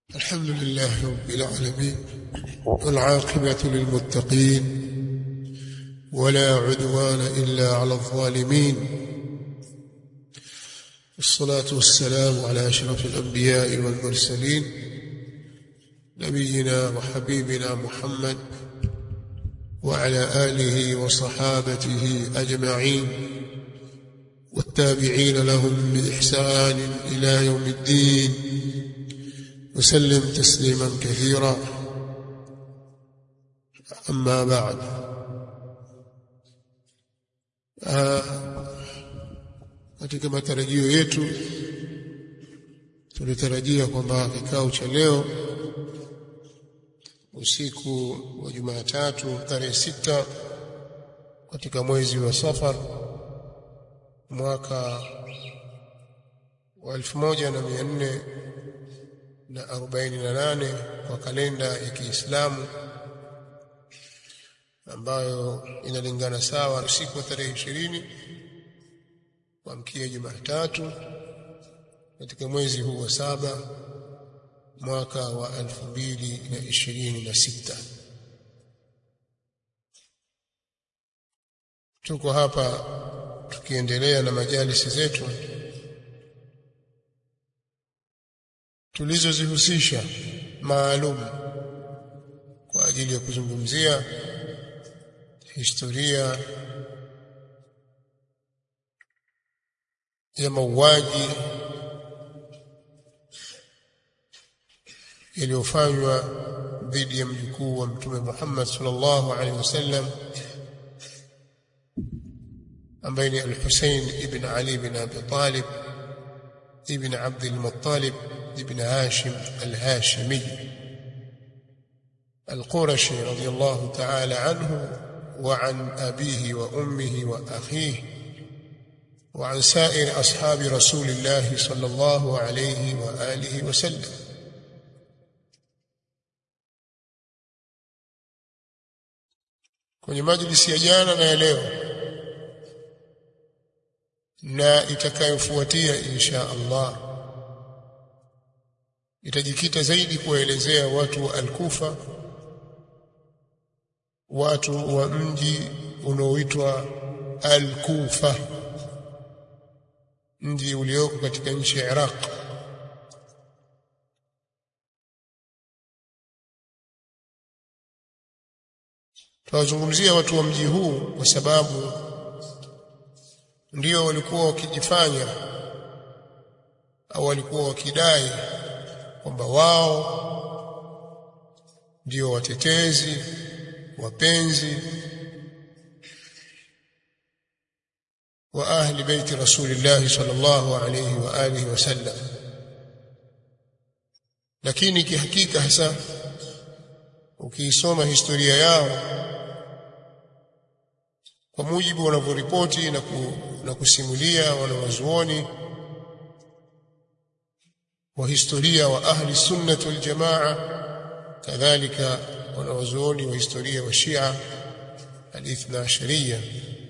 الحمد لله رب العالمين والعاقبة للمتقين ولا عدوان إلا على الظالمين والصلاة والسلام على أشرف الأنبياء والمرسلين نبينا وحبيبنا محمد وعلى آله وصحابته أجمعين والتابعين لهم بإحسان إلى يوم الدين وسلم تسليما كثيرا. أما بعد، katika matarajio yetu tulitarajia kwamba kikao cha leo usiku wa Jumatatu tarehe 6 katika mwezi wa Safar mwaka wa 1448 kwa kalenda ya Kiislamu, ambayo inalingana sawa usiku wa tarehe 20 kuamkia Jumatatu katika mwezi huu wa 7 mwaka wa 2026. Tuko hapa tukiendelea na majalisi zetu tulizozihusisha maalum kwa ajili ya kuzungumzia historia ya mauaji yaliyofanywa dhidi ya mjukuu wa Mtume Muhammad sallallahu alaihi wasallam ambaye ni Al-Husayn ibn Ali ibn Abi Talib ibn Abd al-Muttalib ibn Hashim al-Hashimi al-Qurashi radiyallahu ta'ala anhu wa an abihi wa ummihi wa akhihi wa an sa'ir ashabi rasulillah sallallahu alayhi wa alihi wa sallam. Kwenye majlisi ya jana na leo na itakayofuatia insha Allah itajikita zaidi kuelezea watu wa Al-Kufa, watu wa mji unaoitwa Al-Kufa, mji ulioko katika nchi ya Iraq. Tunazungumzia watu wa mji huu kwa sababu ndio walikuwa wakijifanya au walikuwa wakidai kwamba wao ndio watetezi wapenzi wa ahli baiti Rasulillah sallallahu alayhi wa alihi wasallam, lakini kihakika hasa ukiisoma historia yao kwa mujibu wanavyoripoti na kusimulia wanawazuoni wa historia wa ahli sunnah wal jamaa, kadhalika wanawazuoni wa historia wa Shia al-Ithna Ashariya,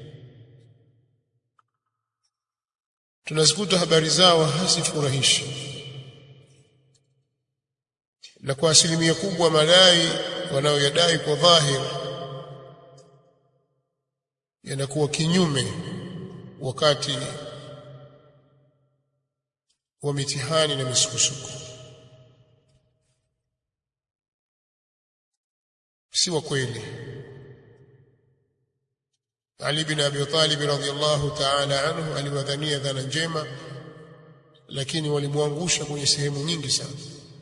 tunazikuta habari zao hazifurahishi, na kwa asilimia kubwa madai wanaoyadai kwa dhahir yanakuwa kinyume wakati wa mitihani na misukosuko. Si wa kweli. Ali bin Abi Talib radhiyallahu ta'ala anhu aliwadhania dhana njema, lakini walimwangusha kwenye sehemu nyingi sana,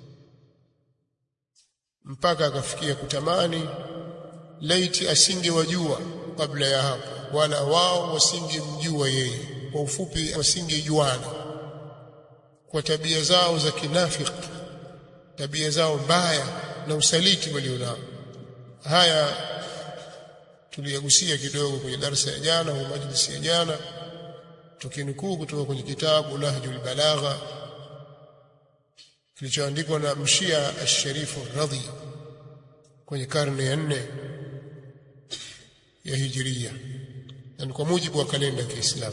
mpaka akafikia kutamani laiti asingewajua kabla ya hapo, wala wao wasingemjua yeye. Kwa ufupi, wasingejuana kwa tabia zao za kinafiki, tabia zao mbaya na usaliti walionao. Haya tuliyagusia kidogo kwenye darasa ya jana au majlisi ya jana, tukinukuu kutoka kwenye kitabu Nahjul Balagha kilichoandikwa na Mshia Al-Sharif Al-Radhi kwenye karne ya 4 ya Hijria, na kwa mujibu wa kalenda ya Kiislamu.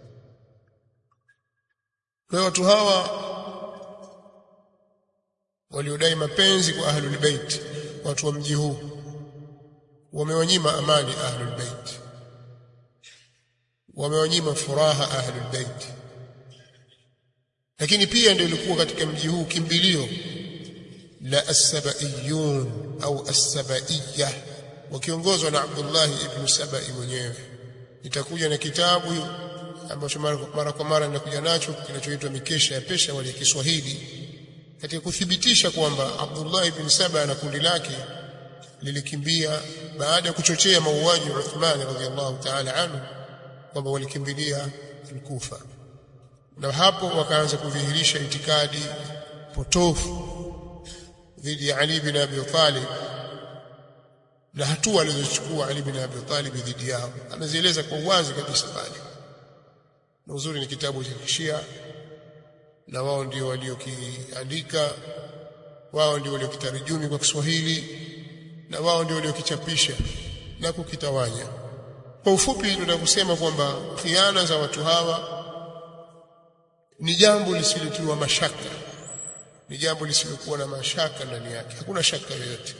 Kwa watu hawa waliodai mapenzi kwa ahlul bait, watu wa mji huu wamewanyima amani ahlul bait, wamewanyima furaha ahlul bait. Lakini pia ndio ilikuwa katika mji huu kimbilio la as-sabaiyun au as-sabaiyya, wakiongozwa na Abdullah ibn Sabai mwenyewe. Itakuja na kitabu ambacho mara kwa mara ninakuja nacho kinachoitwa Mikesha ya Peshawar ya Kiswahili, katika kuthibitisha kwamba Abdullah ibn Saba na kundi lake lilikimbia baada ya kuchochea mauaji ya Uthman radhiyallahu ta'ala anhu, kwamba walikimbilia Kufa, na hapo wakaanza kudhihirisha itikadi potofu dhidi ya Ali ibn Abi Talib, na hatua alizochukua Ali ibn Abi Talib dhidi yao amezieleza kwa uwazi kabisa pale. Na uzuri ni kitabu cha Shia, na wao ndio waliokiandika, wao ndio waliokitarjumi kwa Kiswahili, na wao ndio waliokichapisha na kukitawanya. Kwa ufupi tunakusema kwamba khiana za watu hawa ni jambo lisilotiwa mashaka, ni jambo lisilokuwa na mashaka ndani yake, hakuna shaka yoyote,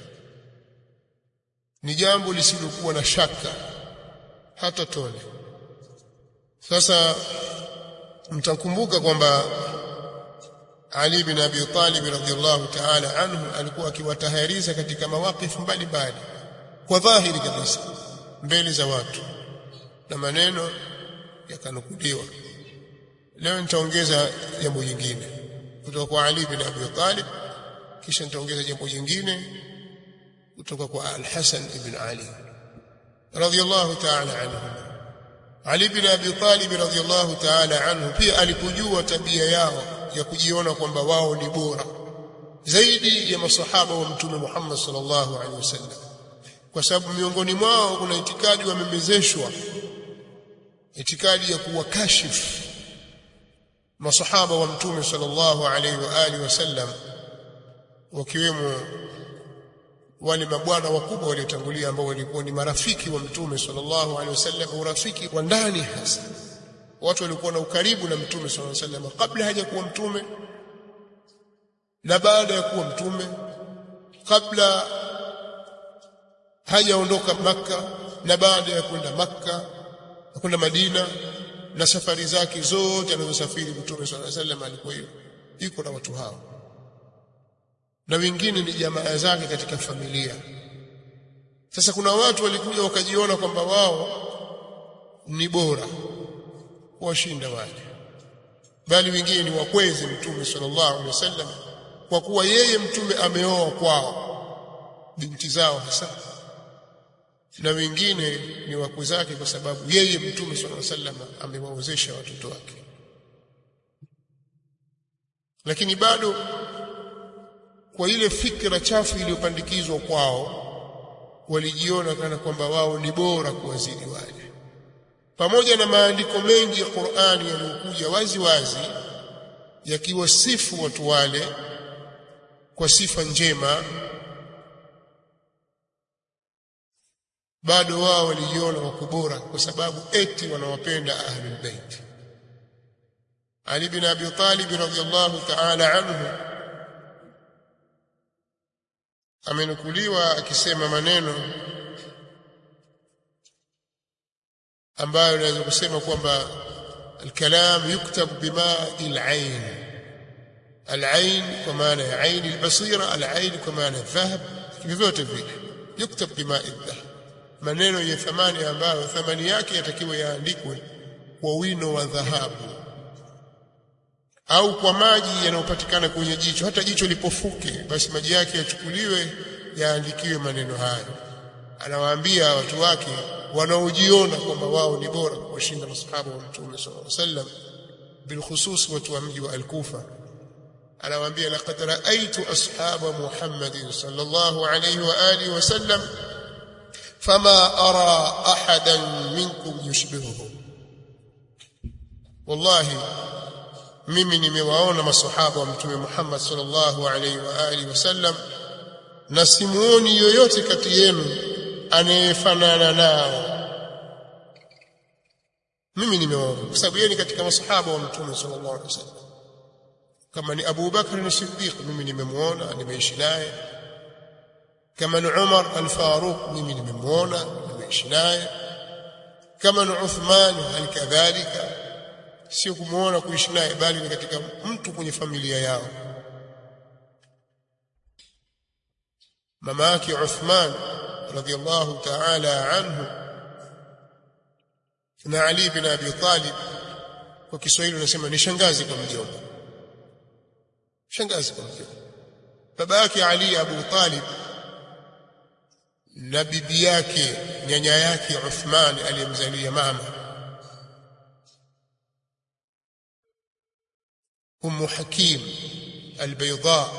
ni jambo lisilokuwa na shaka hata tone. Sasa mtakumbuka kwamba Ali bin Abi Talib radhiyallahu ta'ala anhu alikuwa akiwatahariza katika mawakifu mbalimbali kwa dhahiri kabisa mbele za watu, na maneno yakanukuliwa. Leo nitaongeza jambo jingine kutoka kwa Ali bin Abi Talib, kisha nitaongeza jambo jingine kutoka kwa Al-Hasan ibn Ali radhiyallahu ta'ala anhu. Ali bin Abi Talib radhiyallahu ta'ala anhu pia alikujua tabia yao ya kujiona kwamba wao ni bora zaidi ya masahaba wa Mtume Muhammad sallallahu alaihi wasallam, kwa sababu miongoni mwao kuna itikadi wamemezeshwa, itikadi ya kuwakashifu masahaba wa Mtume sallallahu alaihi wa alihi wasallam, wakiwemo wale mabwana wakubwa waliotangulia ambao walikuwa ni marafiki wa Mtume sallallahu alaihi wasallam, urafiki wa ndani hasa. Watu walikuwa na ukaribu na Mtume sallallahu alaihi wasallam kabla hajakuwa mtume na baada ya kuwa mtume, kabla hajaondoka Makka na baada ya kwenda Makka na kwenda Madina, na safari zake zote alizosafiri Mtume sallallahu alaihi wasallam alikuwa yuko na watu hao, na wengine ni jamaa zake katika familia. Sasa kuna watu walikuja wakajiona kwamba wao ni bora washinda wale, bali wengine ni wakwezi Mtume sallallahu alaihi wasallam, kwa kuwa yeye Mtume ameoa kwao binti zao hasa, na wengine ni wakwe zake kwa sababu yeye Mtume sallallahu alaihi wasallam amewaozesha watoto wake. Lakini bado kwa ile fikra chafu iliyopandikizwa kwao, walijiona kana kwamba wao ni bora kuwazidi wale, pamoja na maandiko mengi ya Qur'ani yaliyokuja wazi wazi yakiwasifu watu wale kwa sifa njema, bado wao walijiona wako bora kwa sababu eti wanawapenda ahlul bait. Ali bin Abi Talib radhiyallahu ta'ala anhu amenukuliwa akisema maneno ambayo naweza kusema kwamba الكلام يكتب بماء العين، العين kwa maana ya ain albasira, alain kwa maana dhahab, vyote vile يكتب بماء الذهب. Maneno yenye thamani ambayo thamani yake yatakiwa yaandikwe kwa wino wa dhahabu, au kwa maji yanayopatikana kwenye jicho. Hata jicho lipofuke, basi maji yake yachukuliwe yaandikiwe maneno hayo. Anawaambia watu wake wanaojiona kwamba wao ni bora kuwashinda masahaba wa Mtume sallallahu alaihi wasallam, bilkhusus watu wa mji wa Al-Kufa. Anawaambia laqad ra'aytu ashaba Muhammadin sallallahu alaihi wa alihi wasallam fama ara ahadan minkum yushbihuhu. Wallahi mimi nimewaona masahaba wa Mtume Muhammad sallallahu alaihi wa alihi wasallam, na simuoni yoyote kati yenu anayefanana nao. Mimi nimewaona kwa sababu yeye ni katika masahaba wa Mtume sallallahu alaihi wasallam. kama ni Abu Bakr as-Siddiq mimi nimemuona nimeishi naye, kama ni Umar al-Faruq mimi nimemuona nimeishi naye, kama ni Uthman halikadhalika, sio kumuona kuishi naye bali ni katika mtu kwenye familia yao. mama yake Uthman radhiyallahu ta'ala anhu na Ali ibn Abi Talib, kwa Kiswahili unasema ni shangazi kwa mjomba, shangazi kwa mjomba. baba yake Ali Abu Talib na bibi yake nyanya yake Uthman aliyemzalia mama Hakim al-Bayda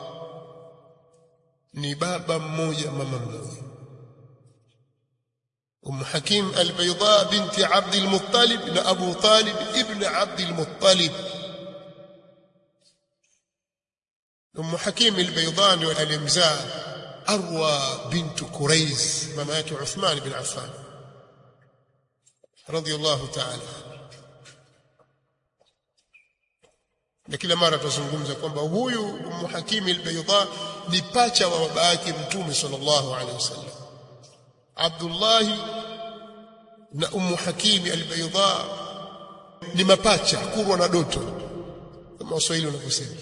ni baba mmoja mama mmoja. Hakim al-Bayda binti Abd al-Muttalib na Abu Talib ibn Abd al-Muttalib. Hakim al-Bayda ndio alimzaa Arwa bint Quraiz mama yake Uthman bin Affan radiyallahu ta'ala. na kila mara tuzungumza kwamba huyu Hakim al-Bayda ni pacha wa baba yake Mtume sallallahu alaihi wasallam. Abdullah na Hakim al-Bayda ni mapacha kurwa na doto kama Waswahili wanavyosema.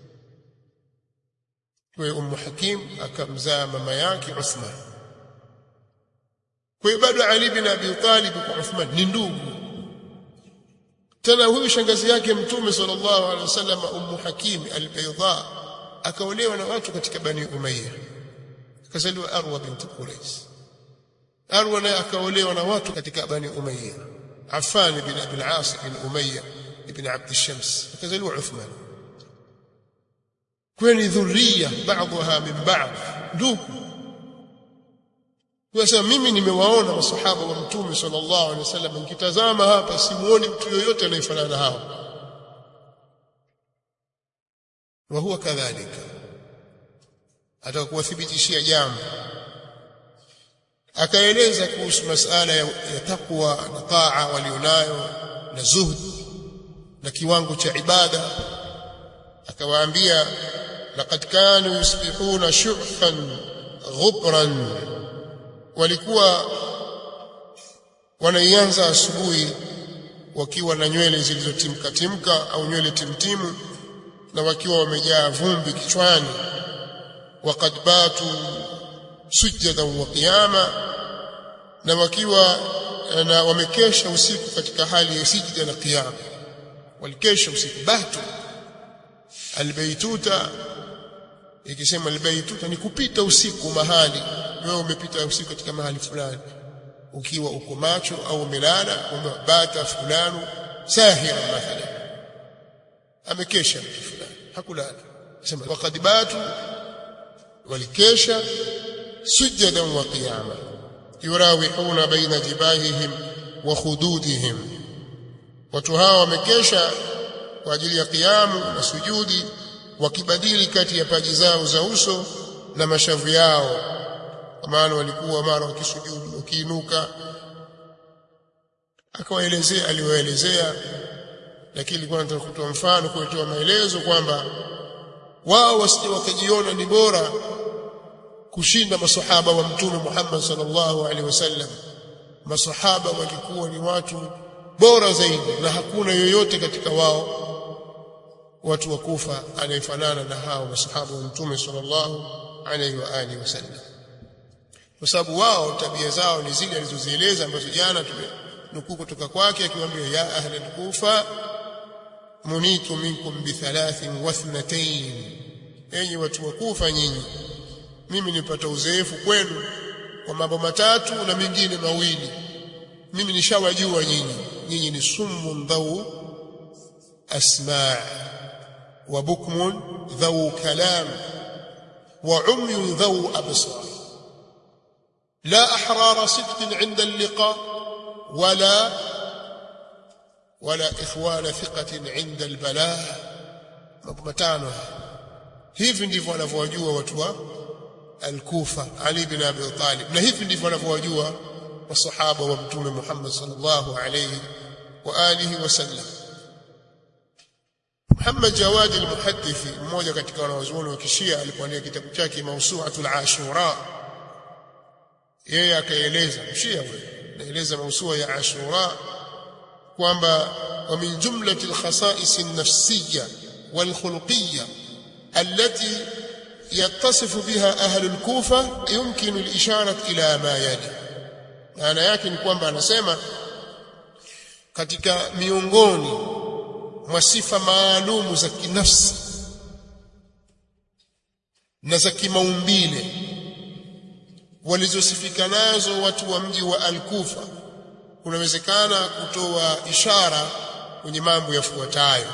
Kwa hiyo Hakim akamzaa mama yake Uthman. Kwa hiyo bado Ali bin Abi Talib kwa Uthman ni ndugu. Tena huyu shangazi yake Mtume sallallahu alaihi wasallam Hakim al-Bayda akaolewa na watu katika Bani Umayya, akazaliwa Arwa binti Quraiz. Arwa naye akaolewa na watu katika Bani Umayya, Affan ibn Abi al-As ibn Umayya ibn Abd al-Shams, akazaliwa Uthman. kwani dhurriya baadha min baadh, ndugu. Sasa mimi nimewaona masahaba wa Mtume sallallahu alaihi wasallam, nikitazama hapa simuoni mtu yoyote anayefanana na hao. wa huwa kadhalika, atakuwathibitishia jambo. Akaeleza kuhusu masala ya taqwa na taa walionayo na zuhud na kiwango cha ibada. Akawaambia laqad kanu yusbihuna shu'fan ghubran, walikuwa wanaianza asubuhi wakiwa na nywele zilizotimka au nywele timtimu, na wakiwa wamejaa vumbi kichwani. Waqad batu sujadan wa qiyama, na wakiwa na wamekesha usiku katika hali ya sijda na qiyama. Walikesha usiku. Batu albaytuta, ikisema albaytuta ni kupita usiku mahali. Wewe umepita usiku katika mahali fulani ukiwa uko macho au umelala, kwamba bata fulani sahira mathalan, amekesha mtu fulani hakulala. Sema waqad batu, walikesha sujadan wa qiyama, yurawihuna baina jibahihim wa khududihim. Watu hawa wamekesha kwa ajili ya qiyamu na sujudi, wakibadili kati ya paji zao za uso na mashavu yao, kwa maana walikuwa mara wakisujudu wakiinuka. Akawaelezea aliwaelezea, lakini nilikuwa nataka kutoa mfano, kutoa maelezo kwamba wao wasije wakajiona ni bora kushinda masahaba wa Mtume Muhammad sallallahu alaihi wasallam. Masahaba walikuwa ni watu bora zaidi, na hakuna yoyote katika wao watu wa Kufa anayefanana na hao masahaba wa Mtume sallallahu alaihi wa alihi wasallam, kwa sababu wao tabia zao ni zile alizozieleza ambazo jana tumenukuu kutoka kwake, akiwaambia ya ahli al-Kufa munitu minkum bi 32, enyi watu wa Kufa, nyinyi mimi nipata uzoefu kwenu kwa mambo matatu na mengine mawili. Mimi nishawajua nyinyi ni summun dhaw asma' wa bukmun dhaw kalam wa umyun dhaw absar, la ahrara sidqin 'inda al-liqa wala ikhwana thiqatin 'inda al-bala. Mambo matano hivi ndivyo wanavyojua watu wa al-Kufa Ali bin Abi Talib, na hivi ndivyo wanavyojua masahaba wa Mtume Muhammad sallallahu alayhi wa alihi wasallam. Muhammad Jawad al-Muhaddithi, mmoja katika wanazuoni wa Kishia, alipoandika kitabu chake Mawsu'atul Ashura, yeye akaeleza, Mshia huyo anaeleza mawsu'a ya Ashura kwamba wa min jumlati al-khasa'is an-nafsiyya wal-khuluqiyya allati yattasifu biha ahli al-Kufa yumkinu al-ishara ila ma yali. Maana yake ni kwamba anasema katika miongoni mwa sifa maalumu za kinafsi na za kimaumbile walizosifika nazo watu wa mji wa Al-Kufa, kunawezekana kutoa ishara kwenye mambo yafuatayo.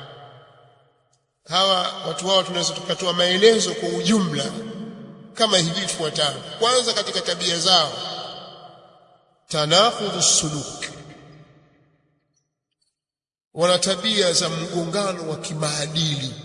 Hawa watu wao tunaweza tukatoa maelezo kwa ujumla kama hivi ifuatavyo. Kwanza, katika tabia zao, tanakhudhu suluk, wana tabia za mgongano wa kimaadili.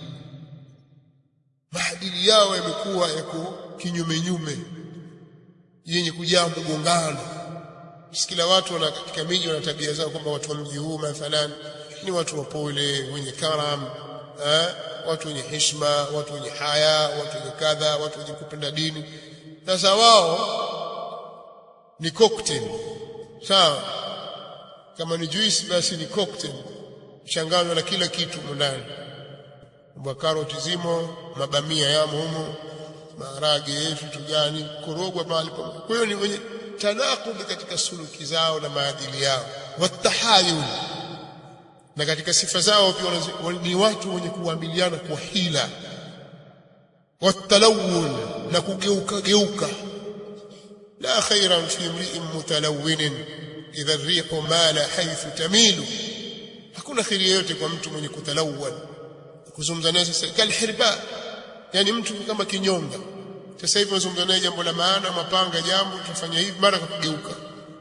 Maadili yao yamekuwa yako kinyume nyume, yenye kujaa mgongano. Kila watu wana katika miji wana tabia zao, kwamba watu wa mji huu mathalan ni watu wapole, wenye karam, watu wenye heshima, watu wenye haya, watu wenye kadha, watu wenye kupenda dini. Sasa wao ni cocktail, sawa? Kama ni juice basi ni cocktail, changanywa na kila kitu ndani. Karoti zimo, mabamia yamo humo, maharage, vitu gani, korogwa mahali pamoja. Kwa hiyo ni wenye tanaqud katika suluki zao na maadili yao. Watahayul, na katika sifa zao pia ni watu wenye kuamiliana kwa hila. Watalawun, na kugeuka geuka. La khairan fi imri'in mutalawwin idha ar-rihu mala haythu tamilu. Hakuna khairi yote kwa mtu mwenye kutalawwan, kuzungumza naye sasa kalhirba, yani mtu kama kinyonga. Sasa hivi unazungumza naye jambo la maana, mapanga jambo, tufanya hivi, mara kugeuka.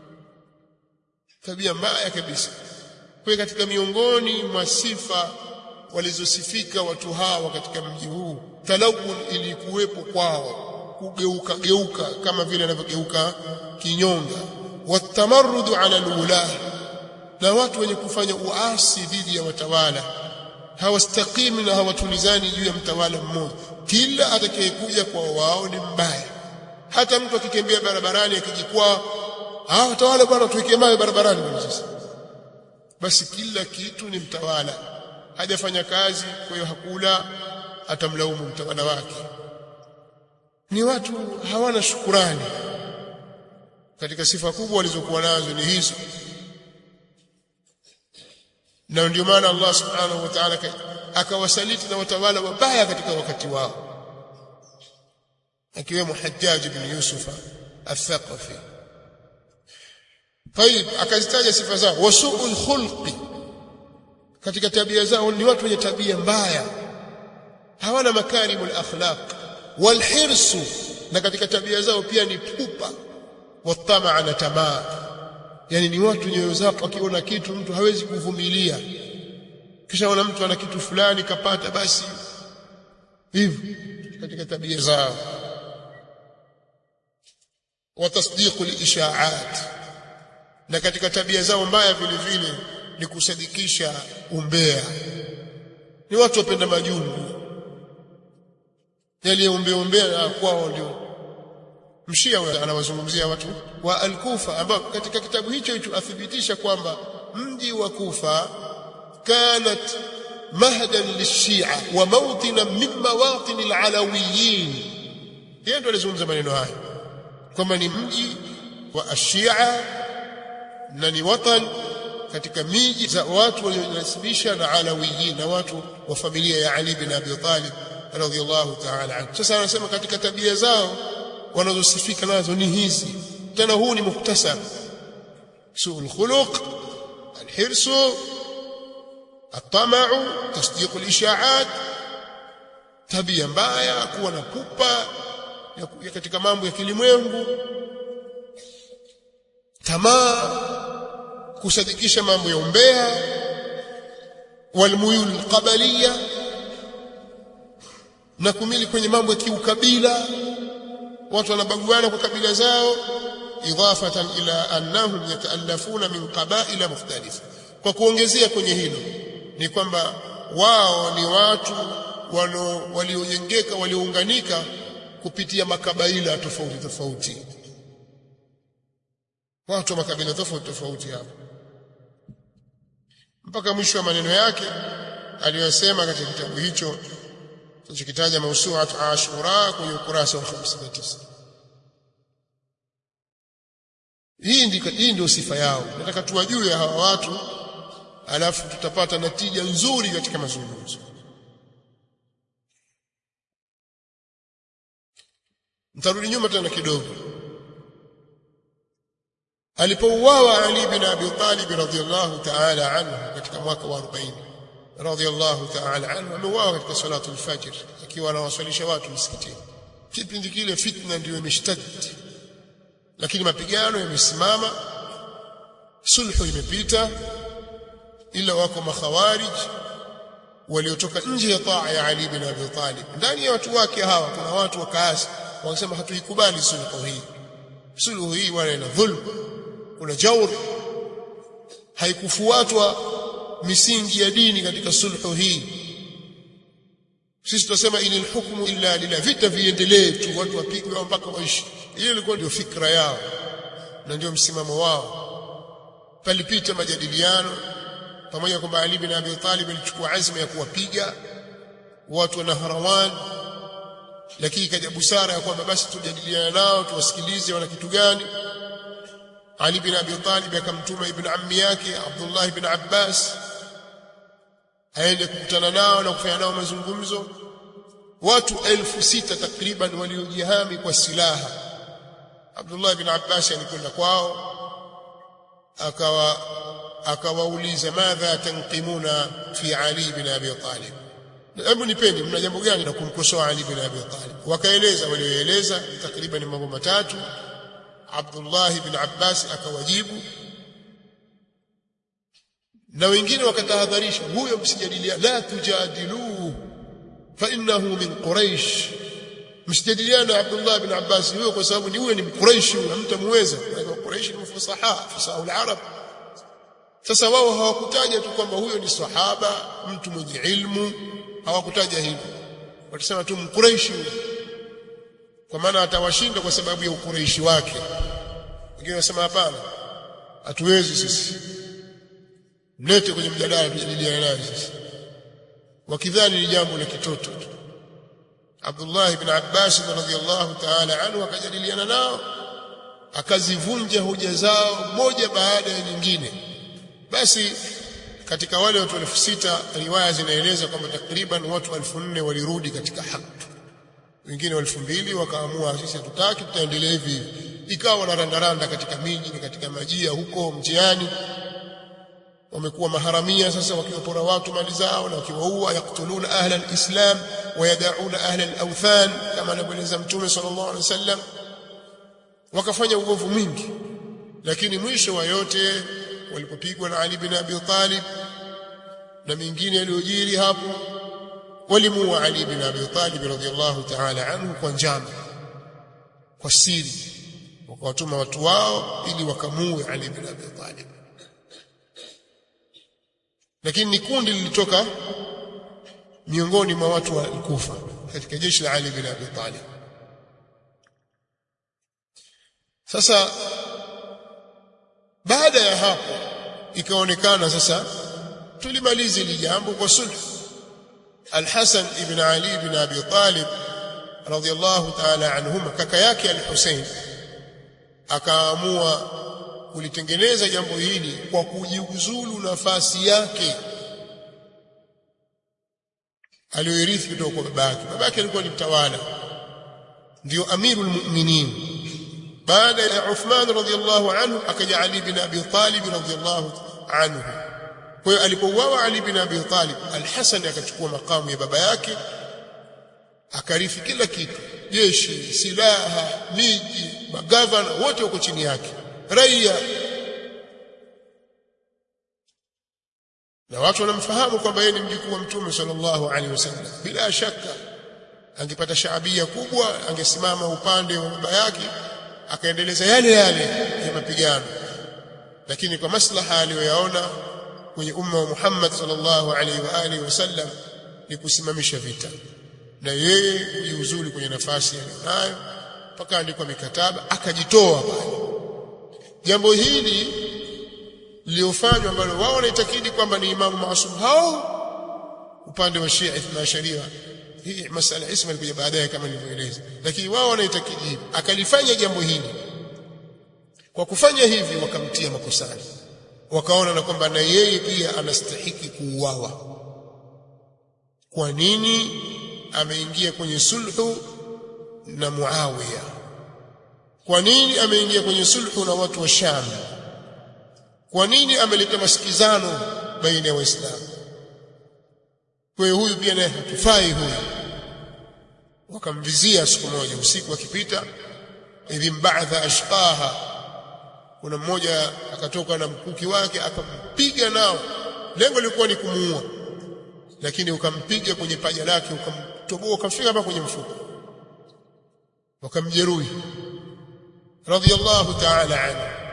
Tabia mbaya kabisa. Kwa katika miongoni mwa sifa walizosifika watu hawa katika mji huu, talawun ilikuwepo kwao, kugeuka geuka kama vile anavyogeuka kinyonga. Watamarrudu ala alula, na watu wenye kufanya uasi dhidi ya watawala, hawastaqimi na hawatulizani juu ya mtawala mmoja. Kila atakayekuja kwa wao ni mbaya. Hata mtu akitembea barabarani akijikwaa, watawala bwana tuwekee mawe barabarani bwana. Sasa basi kila kitu ni mtawala, hajafanya kazi, kwa hiyo hakula, atamlaumu mtawala wake. Ni watu hawana shukurani. Katika sifa kubwa walizokuwa nazo ni hizo, na ndio maana Allah subhanahu wa ta'ala akawasaliti na watawala wabaya katika wakati wao, akiwemo Hajjaj ibn Yusuf al-Thaqafi. Tayib, akazitaja sifa zao. Wasu'ul khulqi, katika tabia zao ni watu wenye tabia mbaya, hawana makarimul akhlaq. Walhirsu, na katika tabia zao pia ni pupa. Watamaa, na tamaa, yani ni watu nyoyo zao wakiona kitu mtu hawezi kuvumilia, kisha wana mtu ana kitu fulani kapata, basi hivyo katika tabia zao. Watasdiqu al-isha'at, na katika tabia zao mbaya vile vile ni kusadikisha umbea. Ni watu wapenda majungu, yale umbea kwao ndio. Mshia anawazungumzia watu wa Al-Kufa, ambao katika kitabu hicho athibitisha kwamba mji wa Kufa kanat mahdan lishia wa mawtina min mawatin al-alawiyin. Yeye ndo alizungumza maneno haya kwamba ni mji wa Ashia na ni watan katika miji za watu waliojinasibisha na Alawiyin, na watu wa familia ya Ali bin Abi Talib radhiyallahu ta'ala anhu. Sasa anasema katika tabia zao wanazosifika nazo ni hizi. Tena huu ni mukhtasar: su'ul khuluq, alhirsu, at-tama'u, tasdiqu al-isha'at. Tabia mbaya, kuwa na pupa ya katika mambo ya kilimwengu, tamaa, kusadikisha mambo ya umbea, walmuyul qabaliya, na kumili kwenye mambo ya kiukabila. Watu wanabaguana kwa kabila zao, idhafatan ila annahum yataallafuna min qabaila mukhtalifa. Kwa kuongezea kwenye hilo ni kwamba wao ni watu waliojengeka waliounganika kupitia makabaila tofauti tofauti, watu wa makabila tofauti tofauti hapo, mpaka mwisho wa maneno yake aliyosema katika kitabu hicho tunachokitaja Mawsu'at Ashura kwenye ukurasa wa 59. Hii ndio sifa yao. Nataka tuwajue hawa watu, alafu tutapata natija nzuri katika mazungumzo. Mtarudi nyuma tena kidogo. Alipouawa Ali bin Abi Talib radhiyallahu ta'ala anhu katika mwaka wa 40 radhiyallahu ta'ala anhu, ameuawa katika salatu al-fajr akiwa anawaswalisha watu msikitini. Kipindi kile fitna ndio imeshtadi, lakini mapigano yamesimama, sulhu imepita, ila wako makhawarij waliotoka nje ya taa ya Ali bin Abi Talib. Ndani ya watu wake hawa kuna watu wakaasi, wakasema hatuikubali sulhu hii. Sulhu hii wala ina dhulm, kuna jawr, haikufuatwa misingi ya dini katika sulhu hii. Sisi tunasema inil hukmu illa lillah, vita viendelee tu, watu wapigwe mpaka waishi. Hiyo ilikuwa ndio fikra yao na ndio msimamo wao. Palipita majadiliano, pamoja kwamba Ali bin Abi Talib alichukua azma ya kuwapiga watu wa Nahrawan, lakini kaja busara ya kwamba basi tujadiliane nao, tuwasikilize wana kitu gani. Ali bin Abi Talib akamtuma ibn ammi yake Abdullah ibn Abbas aende kukutana nao na kufanya nao mazungumzo. Watu 6,000 takriban waliojihami kwa silaha. Abdullah ibn Abbas alikwenda kwao akawauliza, madha tanqimuna fi Ali bin Abi Talib, hebu nipeni mna jambo gani la kumkosoa Ali bin Abi Talib? Wakaeleza walioeleza takriban mambo matatu. Abdullah ibn Abbas akawajibu, na wengine wakatahadharisha, huyo msijadilia, la tujadiluhu fa innahu min Quraish, msijadiliana Abdullah ibn Abbas huyo kwa sababu ni huyo ni Quraish, hamtamweza. Quraish ni mfasaha fasaha al-arab. Sasa wao hawakutaja tu kwamba huyo ni sahaba, mtu mwenye ilmu, hawakutaja hivyo, wakisema tu Quraish, kwa maana atawashinda kwa sababu ya ukuraishi wake. Wengine wasema hapana, hatuwezi sisi, mlete kwenye mjadala tujadiliane naye sisi, wakidhani ni jambo la kitoto tu. Abdullah ibn Abbas radhiyallahu ta'ala anhu akajadiliana nao, akazivunja hoja zao moja baada ya nyingine. Basi katika wale watu 6,000 riwaya zinaeleza kwamba takriban watu 4,000 walirudi katika haki, wengine 2,000 wakaamua sisi hatutaki, tutaendelea hivi. Ikawa na randaranda katika miji na katika majia huko mjiani, wamekuwa maharamia sasa, wakiwapora watu mali zao na wakiwaua. Yaktuluna ahla alislam wa yad'una ahla alawthan, kama anavyoeleza Mtume sallallahu alaihi wasallam. Wakafanya uovu mwingi, lakini mwisho wa yote walipopigwa na Ali bin Abi Talib na mingine yaliyojiri hapo, walimuua Ali bin Abi Talib radhiyallahu ta'ala anhu kwa njama, kwa siri, wakawatuma watu wao ili wakamuue Ali bin Abi Talib. Lakini ni kundi lilitoka miongoni mwa watu wa Kufa katika jeshi la Ali bin Abi Talib. Sasa baada ya hapo ikaonekana sasa tulimalize hili jambo kwa sulhu. Al-Hasan ibn Ali ibn Abi Talib radhiyallahu ta'ala anhuma, kaka yake Al-Hussein, akaamua kulitengeneza jambo hili kwa kujiuzulu nafasi yake aliyoirithi kutoka kwa babake. Babake alikuwa ni mtawala, ndio amirul mu'minin. Baada ya Uthman radhiyallahu anhu akaja Ali bin Abi Talib radhiyallahu anhu. Kwa hiyo alipouawa Ali bin Abi Talib, Al-Hasan akachukua makamu ya baba yake, akarithi kila kitu, jeshi, silaha, miji, magavana wote wako chini yake, raia. Na watu wanamfahamu kwamba yeye ni mjukuu wa Mtume sallallahu alaihi wasallam. Bila shaka angepata shaabia kubwa, angesimama upande wa baba yake akaendeleza yale yale ya mapigano, lakini kwa maslaha aliyoyaona kwenye umma wa Muhammad sallallahu alaihi wa alihi wasallam ni kusimamisha vita, na yeye kujiuzulu kwenye nafasi aliyonayo mpaka andikwa mikataba akajitoa pale. Jambo hili liliofanywa ambalo wao wanaitakidi kwamba ni imamu maasum hao upande wa Shia Ithna Sharia, hii masala isma ilikuja baadaye kama nilivyoeleza, lakini wao wanaitakidi hivi. Akalifanya jambo hili, kwa kufanya hivi wakamtia makosani, wakaona na kwamba na yeye pia anastahili kuuawa. Kwa nini ameingia kwenye sulhu na Muawiya? Kwa nini ameingia kwenye sulhu na watu wa Sham? Kwa nini ameleta masikizano baina ya Waislamu? Kwa hiyo huyu pia naye hatufai huyu. Wakamvizia siku moja usiku akipita, idhi mba'atha ashqaha, kuna mmoja akatoka na mkuki wake akampiga nao, lengo lilikuwa ni kumuua, lakini ukampiga kwenye paja lake, ukamtoboa, ukamfika hapa kwenye mfuko, wakamjeruhi radhiyallahu ta'ala anhu.